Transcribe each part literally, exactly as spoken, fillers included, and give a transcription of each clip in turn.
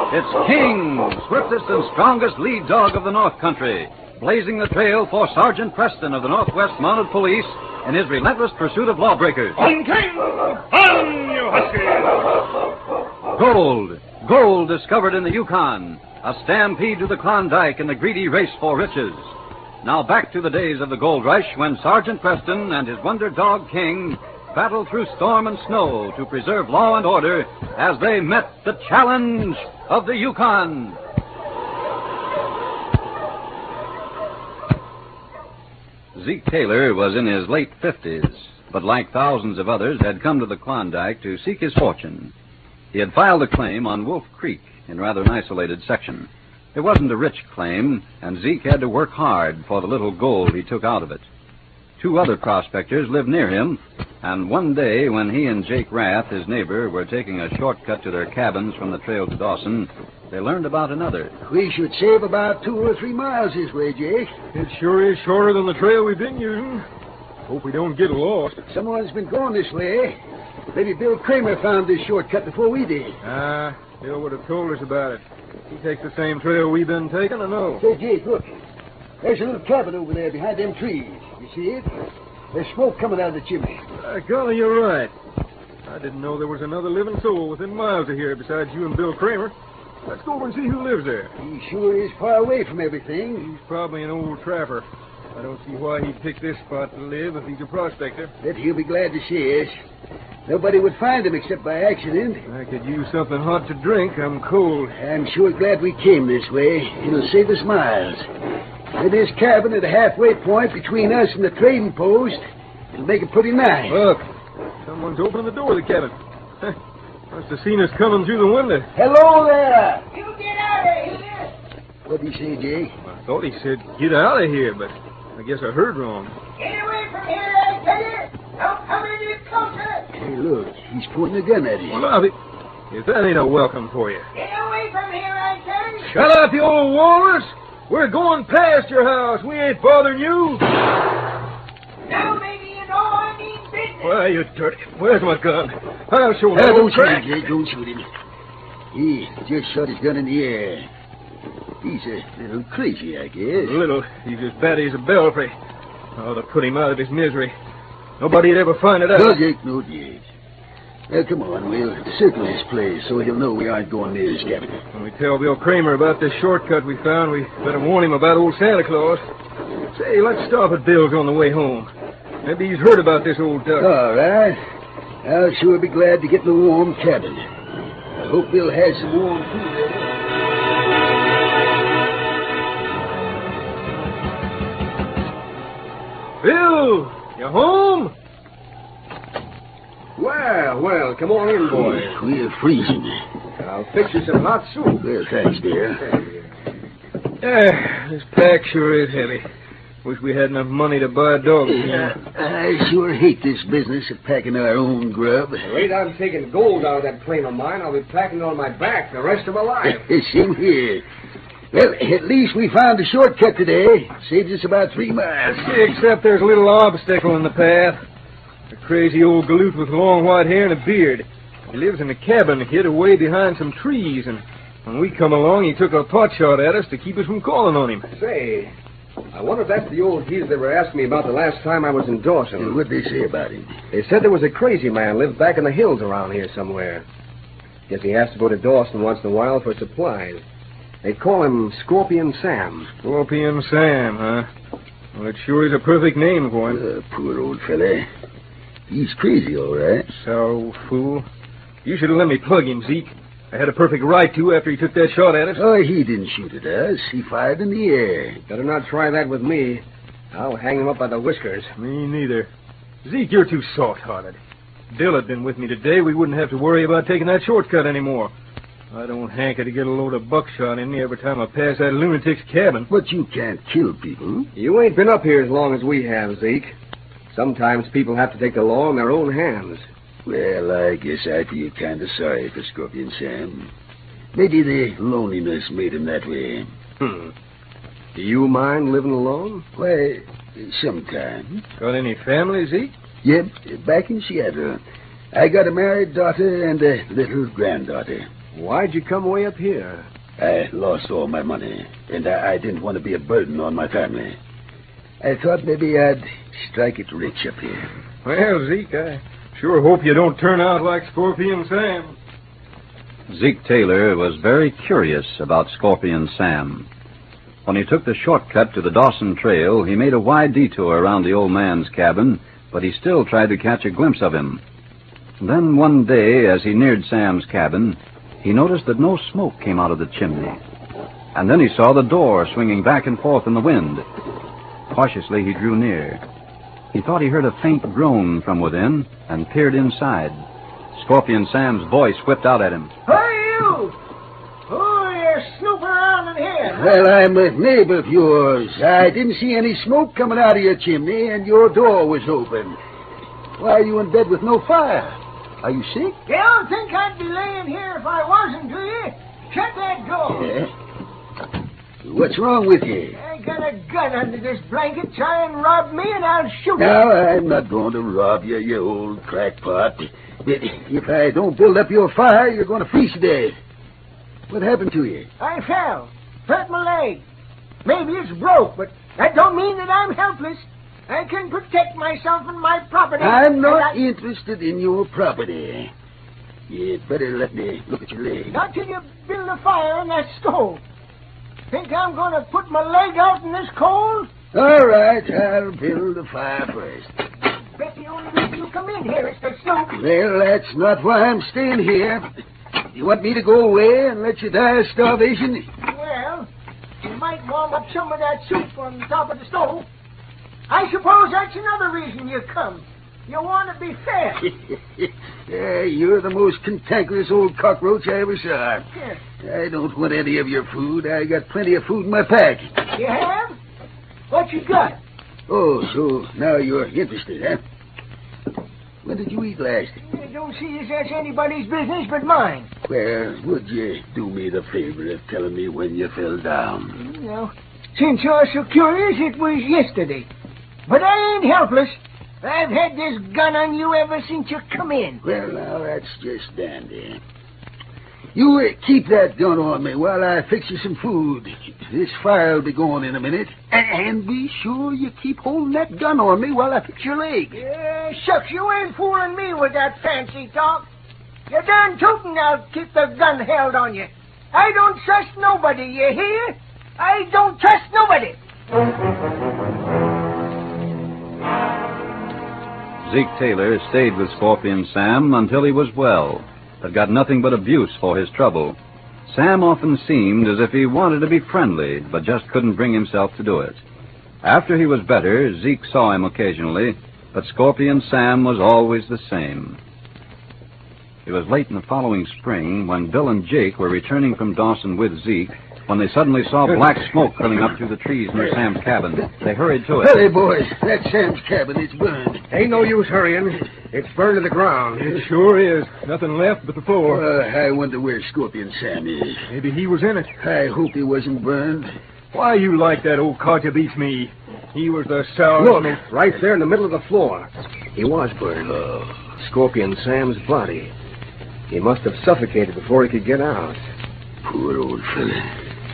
It's King, swiftest and strongest lead dog of the North Country, blazing the trail for Sergeant Preston of the Northwest Mounted Police in his relentless pursuit of lawbreakers. On, King! On, you husky! Gold. Gold discovered in the Yukon. A stampede to the Klondike in the greedy race for riches. Now back to the days of the gold rush when Sergeant Preston and his wonder dog King battled through storm and snow to preserve law and order as they met the challenge of the Yukon. Zeke Taylor was in his late fifties, but like thousands of others, had come to the Klondike to seek his fortune. He had filed a claim on Wolf Creek in rather an isolated section. It wasn't a rich claim, and Zeke had to work hard for the little gold he took out of it. Two other prospectors lived near him, and one day when he and Jake Rath, his neighbor, were taking a shortcut to their cabins from the trail to Dawson, they learned about another. We should save about two or three miles this way, Jake. It sure is shorter than the trail we've been using. Hope we don't get lost. Someone's been going this way. Maybe Bill Kramer found this shortcut before we did. Ah, Bill would have told us about it. He takes the same trail we've been taking, I know. Say, Jake, look. There's a little cabin over there behind them trees. You see it? There's smoke coming out of the chimney. Uh, golly, you're right. I didn't know there was another living soul within miles of here besides you and Bill Kramer. Let's go over and see who lives there. He sure is far away from everything. He's probably an old trapper. I don't see why he'd pick this spot to live if he's a prospector. Bet he'll be glad to see us. Nobody would find him except by accident. I could use something hot to drink. I'm cold. I'm sure glad we came this way. It'll save us miles. With this cabin at a halfway point between us and the trading post, it'll make it pretty nice. Look, someone's opening the door of the cabin. Must have seen us coming through the window. Hello there! You get out of here! What'd he say, Jake? I thought he said, get out of here, but I guess I heard wrong. Get away from here, I tell you! Don't come any closer! Hey, look, he's pointing a gun at you. Well, now, if that ain't a welcome for you. Get away from here, I tell you! Shut up, you old walrus! We're going past your house. We ain't bothering you. Now maybe you know I mean business. Why, you dirty... Where's my gun? I'll show Hey, that don't old shoot crack. him, Jake. Don't shoot him. He just shot his gun in the air. He's a little crazy, I guess. Little. He's as bad as a belfry. Oh, to put him out of his misery. Nobody'd ever find it out. No, Jake, no, Jake. Well, come on, we'll circle this place so he'll know we aren't going near his cabin. When we tell Bill Kramer about this shortcut we found, we better warn him about old Santa Claus. Say, let's stop at Bill's on the way home. Maybe he's heard about this old duck. All right. I'll sure be glad to get in the warm cabin. I hope Bill has some warm food ready. Bill, you home? Well, well, come on in, boys. We're freezing. I'll fix you some hot soup. Well, thanks, dear. Yeah, this pack sure is heavy. Wish we had enough money to buy a dog. Yeah, I sure hate this business of packing our own grub. The rate I'm taking gold out of that claim of mine, I'll be packing it on my back the rest of my life. Same here. Well, at least we found a shortcut today. Saves us about three miles. Except there's a little obstacle in the path. A crazy old galoot with long white hair and a beard. He lives in a cabin hid away behind some trees, and when we come along, he took a pot shot at us to keep us from calling on him. Say, I wonder if that's the old geezer they were asking me about the last time I was in Dawson. And what'd they say about him? They said there was a crazy man lived back in the hills around here somewhere. Guess he has to go to Dawson once in a while for supplies. They call him Scorpion Sam. Scorpion Sam, huh? Well, it sure is a perfect name for him. Uh, poor old fella. He's crazy, all right. So, fool. You should have let me plug him, Zeke. I had a perfect right to after he took that shot at us. Oh, he didn't shoot at us. He fired in the air. Better not try that with me. I'll hang him up by the whiskers. Me neither. Zeke, you're too soft-hearted. Bill had been with me today, we wouldn't have to worry about taking that shortcut anymore. I don't hanker to get a load of buckshot in me every time I pass that lunatic's cabin. But you can't kill people. You ain't been up here as long as we have, Zeke. Sometimes people have to take the law in their own hands. Well, I guess I feel kind of sorry for Scorpion Sam. Maybe the loneliness made him that way. Hmm. Do you mind living alone? Why, sometimes. Got any family, Zeke? Yep, back in Seattle. I got a married daughter and a little granddaughter. Why'd you come way up here? I lost all my money, and I, I didn't want to be a burden on my family. I thought maybe I'd strike it rich up here. Well, Zeke, I sure hope you don't turn out like Scorpion Sam. Zeke Taylor was very curious about Scorpion Sam. When he took the shortcut to the Dawson Trail, he made a wide detour around the old man's cabin, but he still tried to catch a glimpse of him. Then one day, as he neared Sam's cabin, he noticed that no smoke came out of the chimney. And then he saw the door swinging back and forth in the wind. Cautiously, he drew near. He thought he heard a faint groan from within and peered inside. Scorpion Sam's voice whipped out at him. Who are you? Who are you snooping around in here? Well, I'm a neighbor of yours. I didn't see any smoke coming out of your chimney, and your door was open. Why are you in bed with no fire? Are you sick? You don't think I'd be laying here if I wasn't, do you? Shut that door. Yeah. What's wrong with you? I got a gun under this blanket. Try and rob me, and I'll shoot you. No, I'm not going to rob you, you old crackpot. If I don't build up your fire, you're going to freeze to death. What happened to you? I fell. Hurt my leg. Maybe it's broke, but that don't mean that I'm helpless. I can protect myself and my property. I'm not I... interested in your property. You'd better let me look at your leg. Not till you build a fire in that stove. Think I'm going to put my leg out in this cold? All right, I'll build a fire first. Bet the only reason you come in here is to snoop. Well, that's not why I'm staying here. You want me to go away and let you die of starvation? Well, you might warm up some of that soup on top of the stove. I suppose that's another reason you come. You want to be fed. Yeah, you're the most cantankerous old cockroach I ever saw. Yes. I don't want any of your food. I got plenty of food in my pack. You have? What you got? Oh, so now you're interested, huh? When did you eat last? I don't see as that's anybody's business but mine. Well, would you do me the favor of telling me when you fell down? You know, since you're so curious, it was yesterday. But I ain't helpless. I've had this gun on you ever since you come in. Well, now, that's just dandy. You uh, keep that gun on me while I fix you some food. This fire'll be going in a minute. And, and be sure you keep holding that gun on me while I fix your leg. Yeah, shucks, you ain't fooling me with that fancy talk. You're done tooting, I'll keep the gun held on you. I don't trust nobody, you hear? I don't trust nobody. Zeke Taylor stayed with Scorpion Sam until he was well, but got nothing but abuse for his trouble. Sam often seemed as if he wanted to be friendly, but just couldn't bring himself to do it. After he was better, Zeke saw him occasionally, but Scorpion Sam was always the same. It was late in the following spring when Bill and Jake were returning from Dawson with Zeke when they suddenly saw black smoke coming up through the trees near Sam's cabin. They hurried to it. Hey, boys, that's Sam's cabin. It's burned. Ain't no use hurrying. It's burned to the ground. It sure is. Nothing left but the floor. Uh, I wonder where Scorpion Sam is. Maybe he was in it. I hope he wasn't burned. Why you like that old codger beats me? He was the sour... Look, right there in the middle of the floor. He was burned. Oh. Scorpion Sam's body. He must have suffocated before he could get out. Poor old fella.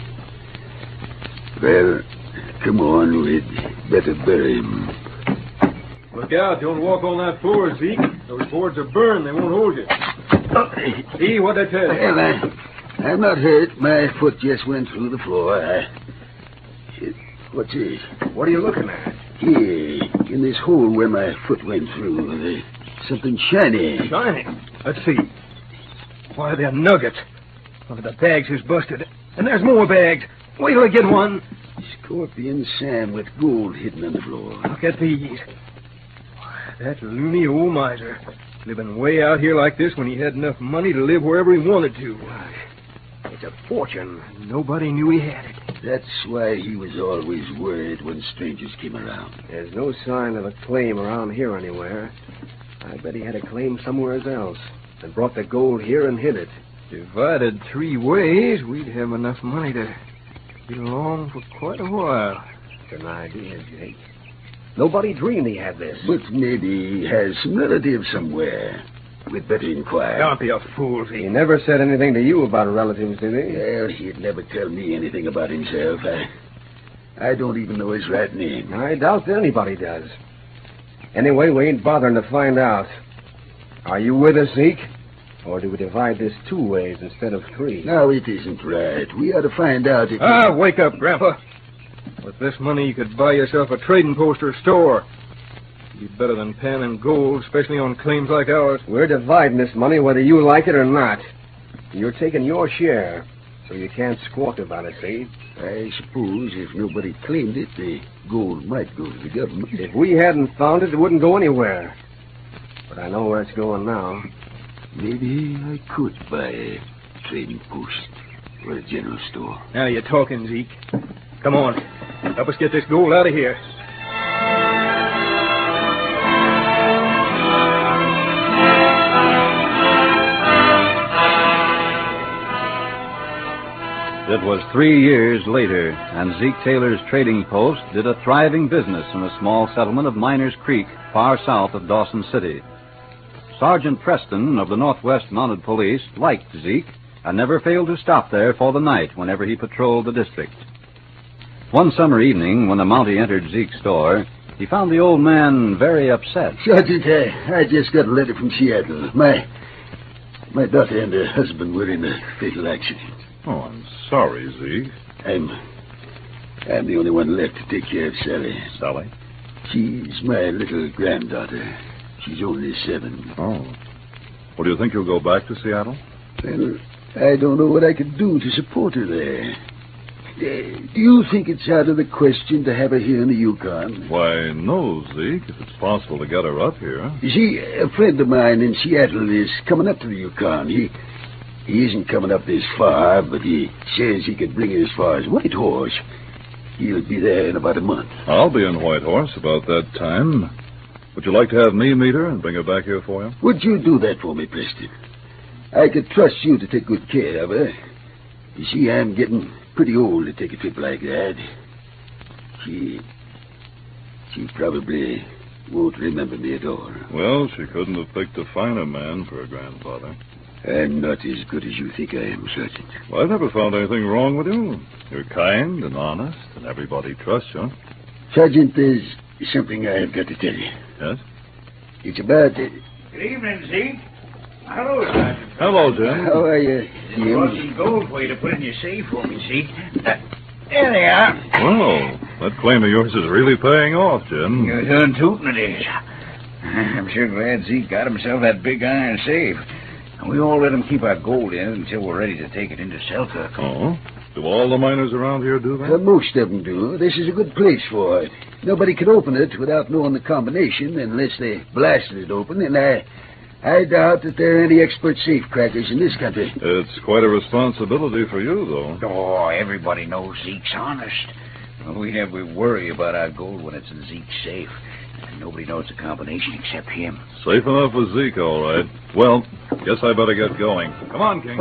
Well, come on, we'd better bury him. Look out, don't walk on that floor, Zeke. Those boards are burned, they won't hold you. See what I tell you. Well, I, I'm not hurt. My foot just went through the floor. I... What's this? What are you looking at? Here, in this hole where my foot went through, there's something shiny. Shiny? Let's see. Why, they're nuggets. One of the bags is busted. And there's more bags. Wait till I get one. Scorpion Sam with gold hidden on the floor. Look at these. That loony old miser. Living way out here like this when he had enough money to live wherever he wanted to. It's a fortune. Nobody knew he had it. That's why he was always worried when strangers came around. There's no sign of a claim around here anywhere. I bet he had a claim somewhere else and brought the gold here and hid it. Divided three ways, we'd have enough money to get along for quite a while. It's an idea, Jake. Nobody dreamed he had this. But maybe he has some relatives somewhere. We'd better inquire. Don't be a fool, He Zeke. never said anything to you about relatives, did he? Well, he'd never tell me anything about himself. I, I don't even know his right name. I doubt that anybody does. Anyway, we ain't bothering to find out. Are you with us, Zeke? Or do we divide this two ways instead of three? No, it isn't right. We ought to find out if... Ah, wake up, Grandpa. With this money, you could buy yourself a trading post or a store. Be better than pen and gold, especially on claims like ours. We're dividing this money whether you like it or not. You're taking your share, so you can't squawk about it, see? I suppose if nobody claimed it, the gold might go to the government. If we hadn't found it, it wouldn't go anywhere. But I know where it's going now. Maybe I could buy a trading post or a general store. Now you're talking, Zeke. Come on. Help us get this gold out of here. It was three years later, and Zeke Taylor's trading post did a thriving business in a small settlement of Miners Creek, far south of Dawson City. Sergeant Preston of the Northwest Mounted Police liked Zeke and never failed to stop there for the night whenever he patrolled the district. One summer evening, when the Mountie entered Zeke's store, he found the old man very upset. Sergeant, I, I just got a letter from Seattle. My my daughter and her husband were in a fatal accident. Oh, I'm sorry, Zeke. I'm I'm the only one left to take care of Sally. Sally? She's my little granddaughter. She's only seven. Oh. Well, do you think you'll go back to Seattle? Well, I don't know what I could do to support her there. Uh, do you think it's out of the question to have her here in the Yukon? Why, no, Zeke, if it's possible to get her up here. You see, a friend of mine in Seattle is coming up to the Yukon. He he isn't coming up this far, but he says he could bring her as far as Whitehorse. He'll be there in about a month. I'll be in Whitehorse about that time. Would you like to have me meet her and bring her back here for you? Would you do that for me, Preston? I could trust you to take good care of her. You see, I'm getting pretty old to take a trip like that. She... She probably won't remember me at all. Well, she couldn't have picked a finer man for a grandfather. I'm not as good as you think I am, Sergeant. Well, I've never found anything wrong with you. You're kind and honest, and everybody trusts you. Sergeant, there's something I've got to tell you. Yes? It's about... Uh, Good evening, Zeke. Hello, Sergeant. Hello, Jim. how are you, I brought Jim? some gold for you to put in your safe for me, Zeke. Uh, there they are. Well, that claim of yours is really paying off, Jim. You're done tootin' it is. I'm sure glad Zeke got himself that big iron safe. We all let him keep our gold in it until we're ready to take it into Selkirk. Oh? Do all the miners around here do that? Uh, most of them do. This is a good place for it. Nobody can open it without knowing the combination unless they blasted it open, and I... I doubt that there are any expert safe crackers in this country. It's quite a responsibility for you, though. Oh, everybody knows Zeke's honest. We never worry about our gold when it's in Zeke's safe. Nobody knows the combination except him. Safe enough with Zeke, all right. Well, guess I better get going. Come on, King.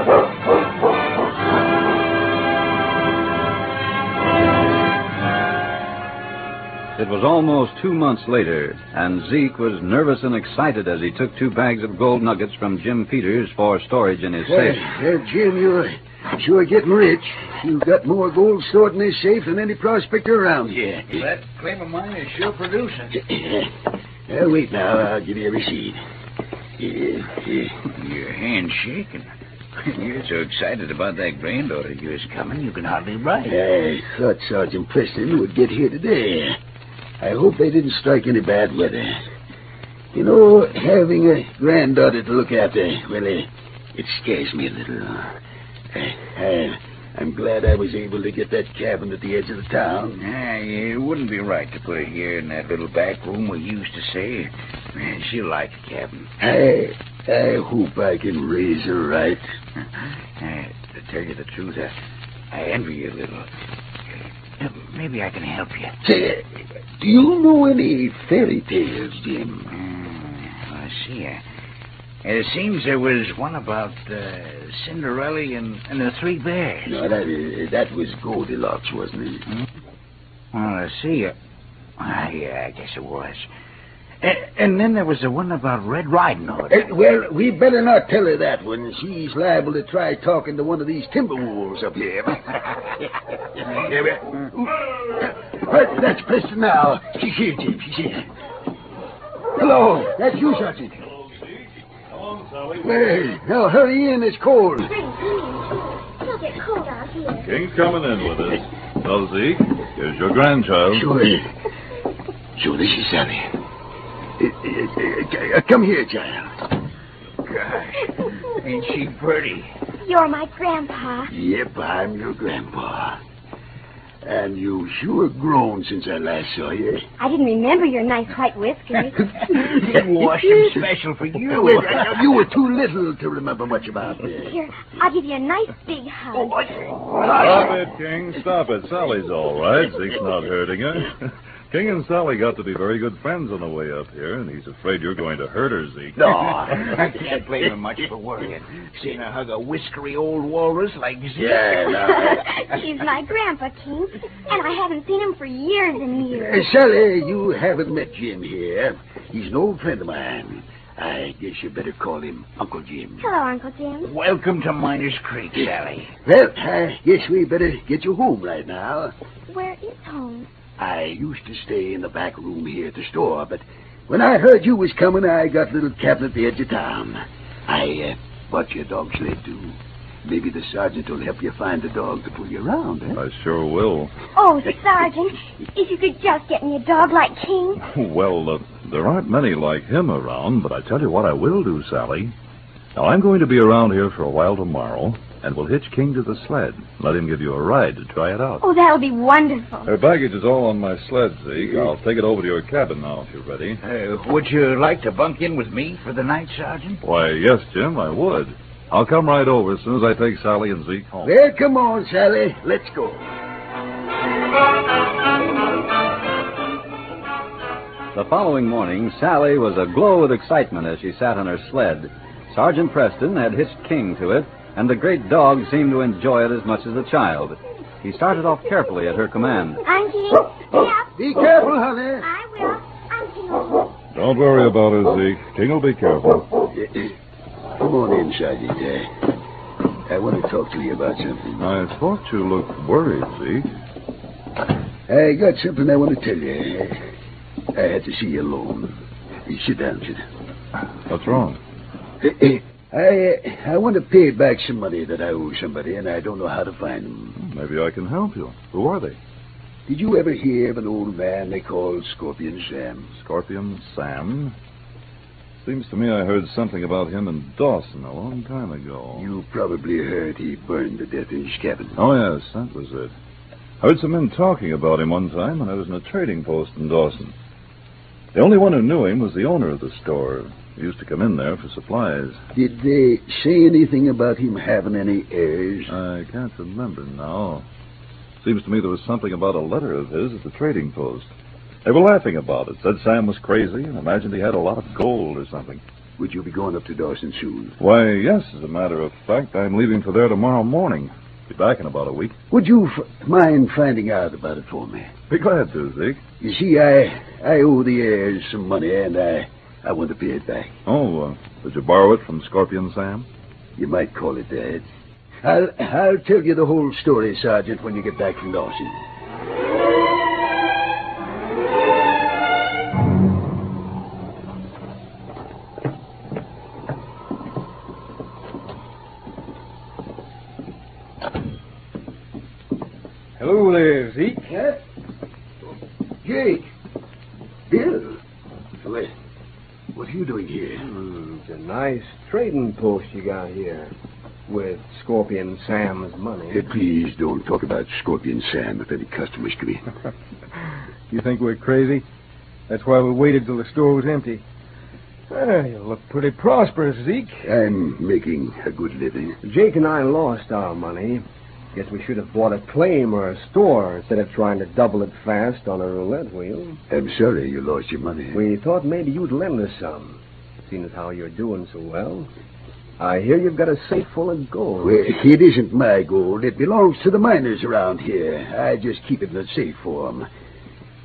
It was almost two months later, and Zeke was nervous and excited as he took two bags of gold nuggets from Jim Peters for storage in his Well, safe. well, Jim, you're sure getting rich. You've got more gold stored in this safe than any prospector around here. That claim of mine is sure producing. Now, wait now. I'll give you a receipt. Here, here. Your hand's shaking. You're so excited about that granddaughter of yours coming, you can hardly write. I thought Sergeant Preston would get here today. I hope they didn't strike any bad weather. You know, having a granddaughter to look after, well, it, it scares me a little. I, I, I'm glad I was able to get that cabin at the edge of the town. Ah, it wouldn't be right to put her here in that little back room we used to stay. Man, she'll like the cabin. I, I hope I can raise her right. Uh, to tell you the truth, I, I envy you a little. Uh, maybe I can help you. Say, do you know any fairy tales, Jim? Uh, I see. Uh, it seems there was one about uh, Cinderella and, and the Three Bears. No, that, uh, that was Goldilocks, wasn't it? Hmm? Well, I see. Uh, ah, yeah, I guess it was. And, and then there was the one about Red Riding Hood. Uh, well, we better not tell her that one. She's liable to try talking to one of these timber wolves up here. Yeah, well, uh, that's Preston now. She's here, Jim. She's here. Hello. That's you, Sergeant. Come on, Sally. Hey, now hurry in. It's cold. It'll get cold out here. King's coming in with us. Well, Zeke, here's your grandchild. Sure. Sure, this is Sally. Uh, uh, uh, come here, child. Gosh, ain't she pretty? You're my grandpa. Yep, I'm your grandpa. And you sure grown since I last saw you. I didn't remember your nice white whiskers. Wash them special for you. Well, uh, you were too little to remember much about me. Here, I'll give you a nice big hug. Stop it, King. Stop it. Sally's all right. Zeke's not hurting her. King and Sally got to be very good friends on the way up here, and he's afraid you're going to hurt her, Zeke. No, I can't blame him much for worrying. Seeing her hug a whiskery old walrus like Zeke. Yeah, no. He's my grandpa, King, and I haven't seen him for years and years. Uh, Sally, you haven't met Jim here. He's an old friend of mine. I guess you better call him Uncle Jim. Hello, Uncle Jim. Welcome to Miners Creek, Sally. Well, I guess we better get you home right now. Where is home? I used to stay in the back room here at the store, but when I heard you was coming, I got a little cabin at the edge of town. I uh, bought you a dog sled, too. Maybe the sergeant will help you find a dog to pull you around, eh? I sure will. Oh, Sergeant, if you could just get me a dog like King. Well, uh, there aren't many like him around, but I tell you what I will do, Sally. Now, I'm going to be around here for a while tomorrow, and we'll hitch King to the sled. Let him give you a ride to try it out. Oh, that'll be wonderful. Her baggage is all on my sled, Zeke. I'll take it over to your cabin now if you're ready. Uh, would you like to bunk in with me for the night, Sergeant? Why, yes, Jim, I would. I'll come right over as soon as I take Sally and Zeke home. Well, come on, Sally. Let's go. The following morning, Sally was aglow with excitement as she sat on her sled. Sergeant Preston had hitched King to it, and the great dog seemed to enjoy it as much as the child. He started off carefully at her command. I'm King. Yeah. Be careful, honey. I will. I'm King. Don't worry about her, Zeke. King will be careful. Come on in, Sergeant. Uh, I want to talk to you about something. I thought you looked worried, Zeke. I got something I want to tell you. I had to see you alone. Sit down, sit down. What's wrong? I uh, I want to pay back some money that I owe somebody, and I don't know how to find them. Maybe I can help you. Who are they? Did you ever hear of an old man they called Scorpion Sam? Scorpion Sam? Seems to me I heard something about him in Dawson a long time ago. You probably heard he burned to death in his cabin. Oh, yes, that was it. I heard some men talking about him one time when I was in a trading post in Dawson. The only one who knew him was the owner of the store. He used to come in there for supplies. Did they say anything about him having any heirs? I can't remember now. Seems to me there was something about a letter of his at the trading post. They were laughing about it. Said Sam was crazy and imagined he had a lot of gold or something. Would you be going up to Dawson soon? Why, yes, as a matter of fact. I'm leaving for there tomorrow morning. Be back in about a week. Would you f- mind finding out about it for me? Be glad to, Zeke. You see, I I owe the heirs some money, and I, I want to pay it back. Oh, uh, did you borrow it from Scorpion Sam? You might call it that. I'll, I'll tell you the whole story, Sergeant, when you get back from Dawson. Hello there, Zeke. Huh? Jake. Bill. What, what are you doing here? Hmm, it's a nice trading post you got here with Scorpion Sam's money. Hey, please don't talk about Scorpion Sam if any customers come in. You think we're crazy? That's why we waited till the store was empty. Well, you look pretty prosperous, Zeke. I'm making a good living. Jake and I lost our money. Guess we should have bought a claim or a store instead of trying to double it fast on a roulette wheel. I'm sorry you lost your money. We thought maybe you'd lend us some, seeing as how you're doing so well. I hear you've got a safe full of gold. Well, it isn't my gold. It belongs to the miners around here. I just keep it in a safe for 'em.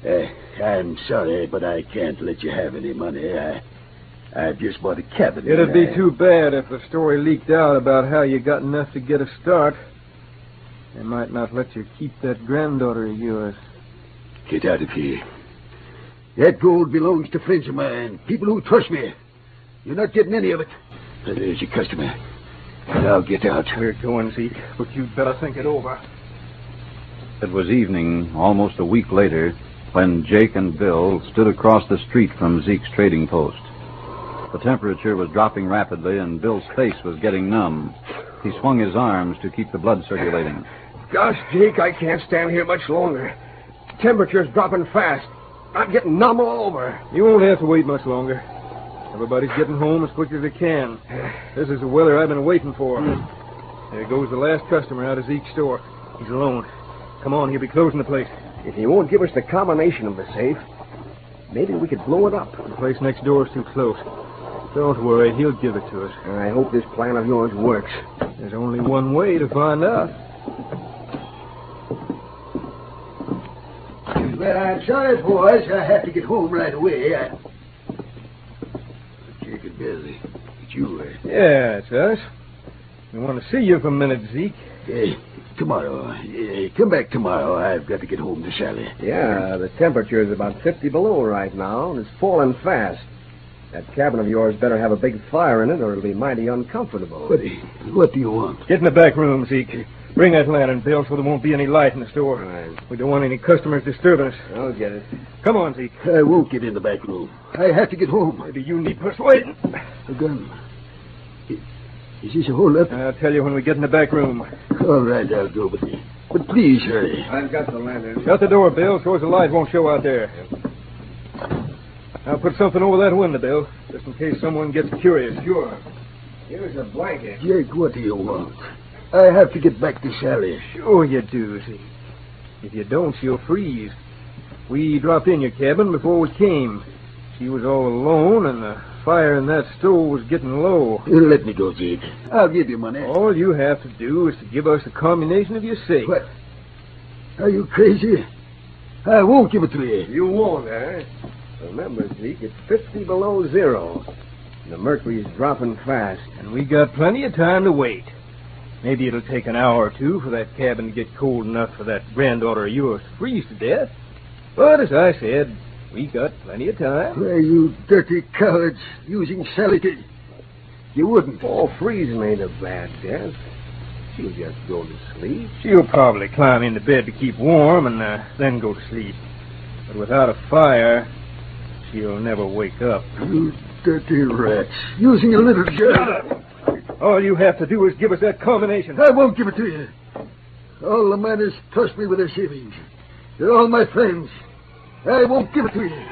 Uh, I'm sorry, but I can't let you have any money. I, I've just bought a cabin. It'd be I... too bad if the story leaked out about how you got enough to get a start. They might not let you keep that granddaughter of yours. Get out of here. That gold belongs to friends of mine, people who trust me. You're not getting any of it. There's your customer. Now get out. We're going, Zeke, but you'd better think it over. It was evening, almost a week later, when Jake and Bill stood across the street from Zeke's trading post. The temperature was dropping rapidly, and Bill's face was getting numb. He swung his arms to keep the blood circulating. Gosh, Jake, I can't stand here much longer. Temperature's dropping fast. I'm getting numb all over. You won't have to wait much longer. Everybody's getting home as quick as they can. This is the weather I've been waiting for. There goes the last customer out of Zeke's store. He's alone. Come on, he'll be closing the place. If he won't give us the combination of the safe, maybe we could blow it up. The place next door is too close. Don't worry, he'll give it to us. I hope this plan of yours works. There's only one way to find out. Well, I'm sorry, boys. I have to get home right away. I... Jake and Bill, it's you, eh? Yeah, it's us. We want to see you for a minute, Zeke. Hey, tomorrow. Hey, come back tomorrow. I've got to get home to Sally. Yeah, the temperature is about fifty below right now, and it's falling fast. That cabin of yours better have a big fire in it, or it'll be mighty uncomfortable. What, what do you want? Get in the back room, Zeke. Bring that lantern, Bill, so there won't be any light in the store. Right. We don't want any customers disturbing us. I'll get it. Come on, Zeke. I won't get in the back room. I have to get home. Maybe you need persuading. A gun. Is this a hold-up? I'll tell you when we get in the back room. All right, I'll go with you. But please hurry. I've got the lantern. Shut the door, Bill, so as the light won't show out there. I'll put something over that window, Bill, just in case someone gets curious. Sure. Here's a blanket. Jake, what do you want? I have to get back to Sally. Sure you do, Zeke. If you don't, she'll freeze. We dropped in your cabin before we came. She was all alone, and the fire in that stove was getting low. Let me go, Jake. I'll give you money. All you have to do is to give us the combination of your safe. What? Are you crazy? I won't give it to you. You won't, eh? Remember, Zeke, it's fifty below zero. The mercury's dropping fast. And we got plenty of time to wait. Maybe it'll take an hour or two for that cabin to get cold enough for that granddaughter of yours to freeze to death. But as I said, we got plenty of time. Why, you dirty cowards, using Sally to... You wouldn't. Oh, freezing ain't a bad death. She'll just go to sleep. She'll probably climb into bed to keep warm and uh, then go to sleep. But without a fire, she'll never wake up. You dirty rats, using a little gun. All you have to do is give us that combination. I won't give it to you. All the miners trust me with their savings. They're all my friends. I won't give it to you.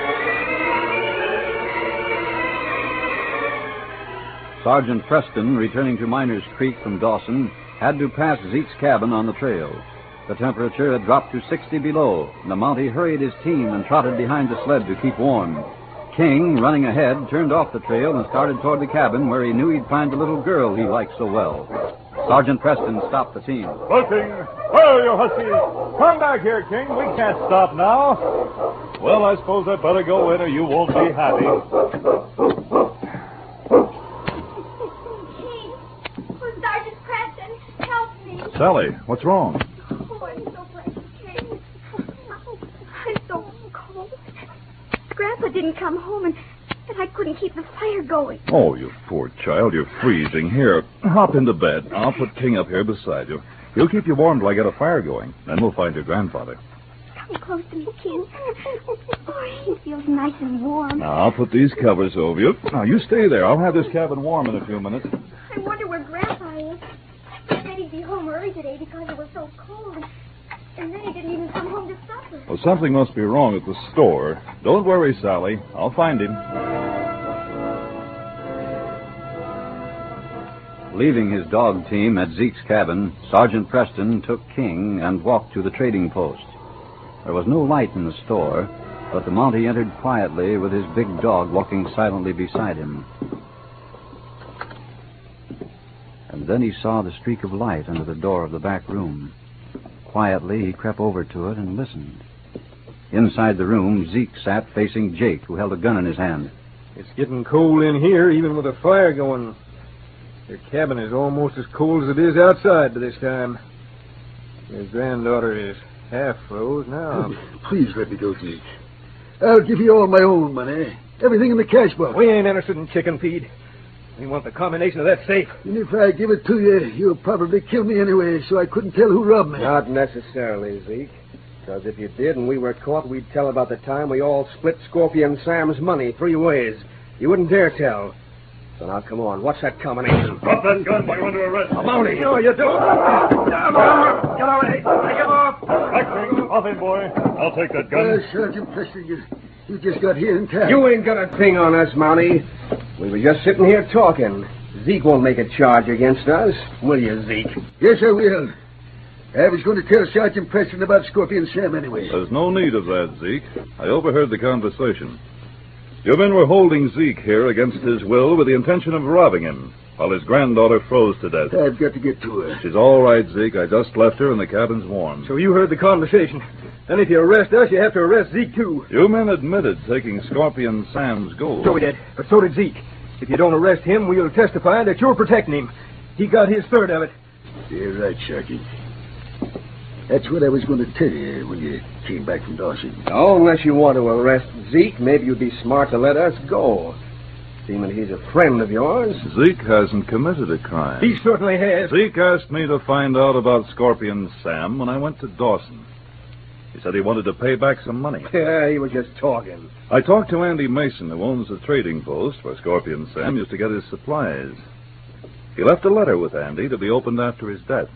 Sergeant Preston, returning to Miners Creek from Dawson, had to pass Zeke's cabin on the trail. The temperature had dropped to sixty below, and the Mountie hurried his team and trotted behind the sled to keep warm. King, running ahead, turned off the trail and started toward the cabin where he knew he'd find the little girl he liked so well. Sergeant Preston stopped the team. Looking, where are you, huskies? Come back here, King. We can't stop now. Well, I suppose I'd better go in or you won't be happy. King, oh, Sergeant Preston, help me. Sally, what's wrong? Oh, I'm so glad you came. I'm so cold. Grandpa didn't come home, and, and I couldn't keep the fire going. Oh, you poor child. You're freezing. Here, hop into bed. I'll put King up here beside you. He'll keep you warm till I get a fire going. Then we'll find your grandfather. Come close to me, King. Oh, he feels nice and warm. Now, I'll put these covers over you. Now, you stay there. I'll have this cabin warm in a few minutes. I wonder where Grandpa is. He said he'd be home early today because it was so cold. And then he didn't even come home to supper. Well, something must be wrong at the store. Don't worry, Sally. I'll find him. Leaving his dog team at Zeke's cabin, Sergeant Preston took King and walked to the trading post. There was no light in the store, but the Mountie entered quietly with his big dog walking silently beside him. And then he saw the streak of light under the door of the back room. Quietly, he crept over to it and listened. Inside the room, Zeke sat facing Jake, who held a gun in his hand. It's getting cold in here, even with a fire going. Your cabin is almost as cold as it is outside by this time. Your granddaughter is half froze now. Please let me go, Zeke. I'll give you all my own money. Everything in the cash box. We ain't interested in chicken feed. We want the combination of that safe. And if I give it to you, you'll probably kill me anyway, so I couldn't tell who robbed me. Not necessarily, Zeke. Because if you did and we were caught, we'd tell about the time we all split Scorpion Sam's money three ways. You wouldn't dare tell. So now, come on. What's that combination? Drop that gun. You're under arrest. I'm out of here. No, you don't. Get away. Take him off. Back, off him, boy. I'll take that gun. Uh, Sergeant Preston, you, you just got here in time. You ain't got a thing on us, Mountie. We were just sitting here talking. Zeke won't make a charge against us, will you, Zeke? Yes, I will. I was going to tell Sergeant Preston about Scorpion Sam anyway. There's no need of that, Zeke. I overheard the conversation. You men were holding Zeke here against his will with the intention of robbing him, while his granddaughter froze to death. I've got to get to her. She's all right, Zeke. I just left her and the cabin's warm. So you heard the conversation. Then if you arrest us, you have to arrest Zeke, too. You men admitted taking Scorpion Sam's gold. So we did, but so did Zeke. If you don't arrest him, we'll testify that you're protecting him. He got his third of it. You're right, Sergeant. That's what I was going to tell you when you came back from Dawson. Oh, unless you want to arrest Zeke, maybe you'd be smart to let us go. Seeming he's a friend of yours. Zeke hasn't committed a crime. He certainly has. Zeke asked me to find out about Scorpion Sam when I went to Dawson. He said he wanted to pay back some money. Yeah, he was just talking. I talked to Andy Mason, who owns the trading post where Scorpion Sam used to get his supplies. He left a letter with Andy to be opened after his death.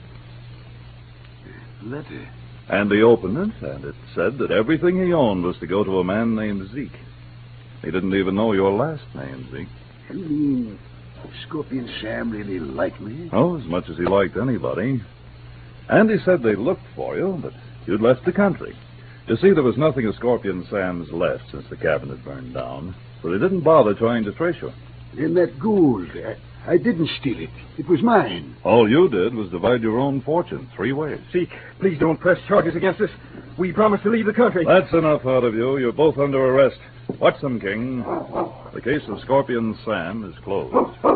Letter? Andy opened it, and it said that everything he owned was to go to a man named Zeke. He didn't even know your last name, Zeke. You mean Scorpion Sam really liked me? Oh, as much as he liked anybody. Andy said they looked for you, but you'd left the country. You see, there was nothing of Scorpion Sam's left since the cabin had burned down, so they didn't bother trying to trace you. And that gold, I, I didn't steal it. It was mine. All you did was divide your own fortune three ways. Zeke, please don't press charges against us. We promised to leave the country. That's enough out of you. You're both under arrest. Watch them, King. The case of Scorpion Sam is closed.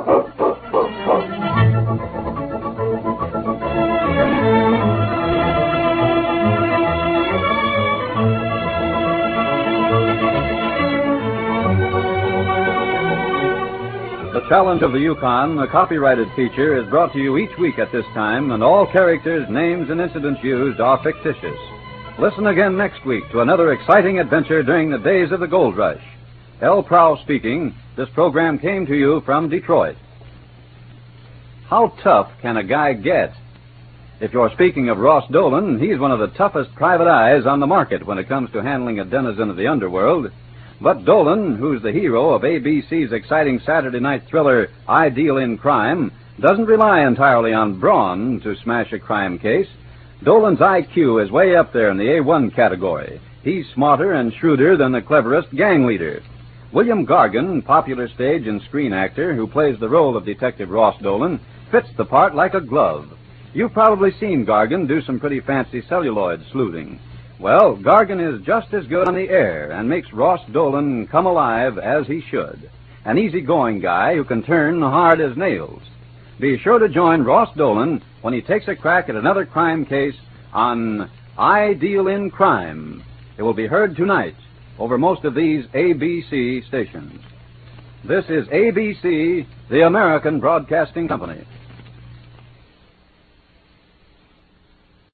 The Challenge of the Yukon, a copyrighted feature, is brought to you each week at this time, and all characters, names, and incidents used are fictitious. Listen again next week to another exciting adventure during the days of the gold rush. L. Prow speaking. This program came to you from Detroit. How tough can a guy get? If you're speaking of Ross Dolan, he's one of the toughest private eyes on the market when it comes to handling a denizen of the underworld. But Dolan, who's the hero of A B C's exciting Saturday night thriller I Deal in Crime, doesn't rely entirely on brawn to smash a crime case. Dolan's I Q is way up there in the A one category. He's smarter and shrewder than the cleverest gang leader. William Gargan, popular stage and screen actor who plays the role of Detective Ross Dolan, fits the part like a glove. You've probably seen Gargan do some pretty fancy celluloid sleuthing. Well, Gargan is just as good on the air and makes Ross Dolan come alive as he should. An easygoing guy who can turn hard as nails. Be sure to join Ross Dolan when he takes a crack at another crime case on I Deal in Crime. It will be heard tonight over most of these A B C stations. This is A B C, the American Broadcasting Company.